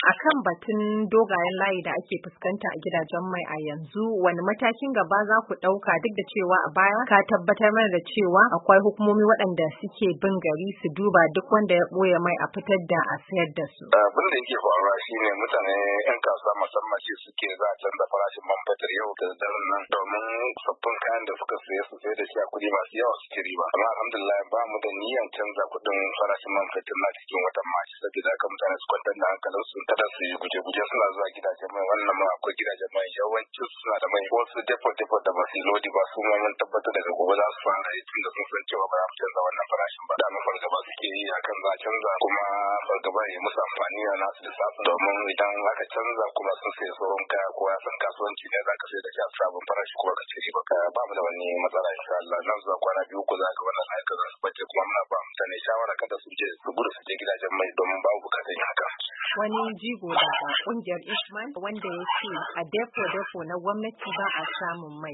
Akan batun dogayen layi da ake fuskanta a gidajen mai a yanzu, wani matakin gaba za ku ɗauka duk da cewa a baya ka tabbatar mana da cewa akwai hukumomi waɗanda suke bin gari su duba duk wanda ya ɓoye mai a fitar da a sayar da su. Abin da yake faruwa shine mutane 'yan kasuwa musamman shi suke za a canza farashin man fetur yau da daren nan domin sabbin kayan da suka saye su sai da shi a kuɗi masu yawa suke riba. Amma alhamdulillah ba mu da niyyar canza kuɗin farashin man fetur na cikin watan Maci saboda haka mutane su kwantar da hankalinsu kada su yi guje-guje suna zuwa gidajen mai wannan ma akwai gidajen mai yawanci suna da mai wasu depo da ba su yi lodi ba su ma mun tabbatar daga gobe za su fara yi tun da sun san cewa ba za mu canza wannan farashin ba. Da fargaba suke yi akan za a canza kuma fargaba ya musu amfani a nasu da sasu domin idan aka canza kuma sun sai tsohon kaya ko ya san kasuwanci ne za ka sai da shi a sabon farashi kuma ka cire ba kaya ba mu da wani matsala insha Allah nan zuwa kwana biyu ko za ka wannan aika za su bace kuma muna ba mutane shawara kada su je su gudu su je gidajen mai domin babu bukatun haka. Wani jigo daga kungiyar Isman wanda ya ce a depo na gwamnati ba a samun mai.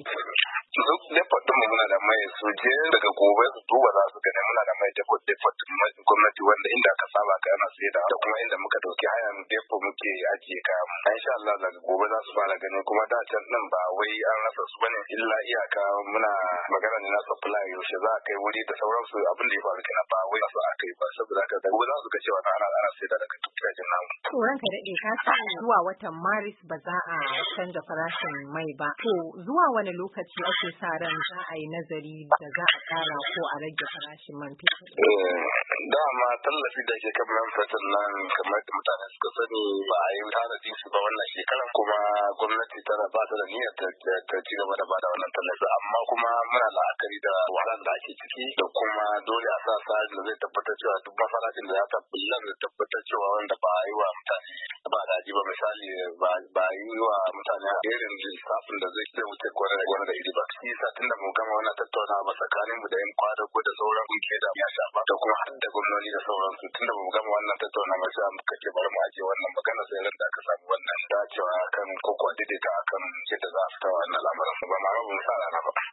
Depo din mu muna da mai su je daga gobe su duba za su gani muna da mai depo gwamnati wanda inda aka saba ka yana sai da kuma inda muka dauki hayan depo muke ajiye kayan mu. Insha Allah daga gobe za su fara gani kuma da can din ba wai an rasa su bane illa iyaka muna magana ne na supply yaushe za a kai wuri da sauransu abin da ya faru kenan ba wai su aka yi ba saboda haka da gobe za su ga cewa ana sai da daga gidajen namu. To ranka daɗe ka san zuwa watan Maris ba za a canza farashin mai ba. To zuwa wani lokaci ake sa ran za a yi nazari da za a ƙara ko a rage farashin man fetur? Dama tallafi da ke kan man fetur nan kamar da mutane suka sani ba a yi tanadi su ba wannan shekaran kuma gwamnati tana ba ta da niyyar ta ci gaba da bada wannan tallafi amma kuma muna la'akari da wahalar da ake ciki da kuma dole a sa tsarin da zai tabbatar cewa duk mafarashin da ya tabbatar da tabbatar cewa wanda ba a yi wa mutane ba daji ba misali ba a yi wa mutane irin lissafin da zai wuce gona da iri ba. Shi yasa tun da mu gama wannan tattaunawa ba tsakanin mu da yan kwadago da sauran kungiyoyi da ya shafa da kuma har da gwamnati da sauransu tun da mu gama wannan tattaunawa sai muka ce bari mu ajiye wannan magana sai ran da aka samu wannan dacewa kan ko kuwa daidaita akan yadda za a fita wannan al'amarin ba ma mun sa rana ba.